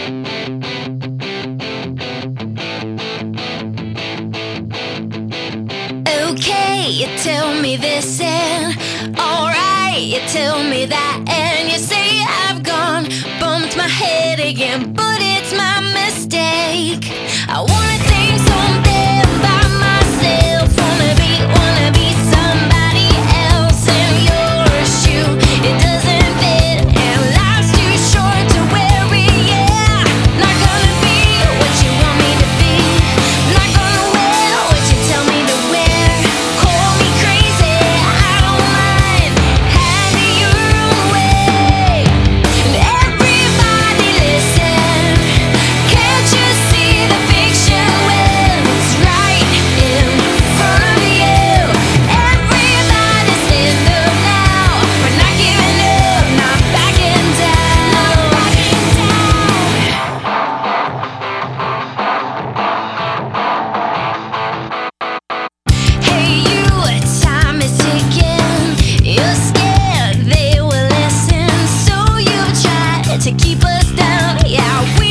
Okay, you tell me this and alright, you tell me that, and you say I've gone, bumped my head again, but it's my mistake. I wanna think someday by myself, wanna be somebody else in your shoe. It doesn't fit and life's too short to wear it, yeah. Not gonna be what you want me to be, not gonna wear what you tell me to wear. Call me crazy, I don't mind, have it your own way. And everybody listen, can't you see the fiction when it's right in front of you? Everybody stand up now, we're not giving up, not backing down. Hey you, time is ticking, you're scared they will listen, so you try to keep us down, yeah.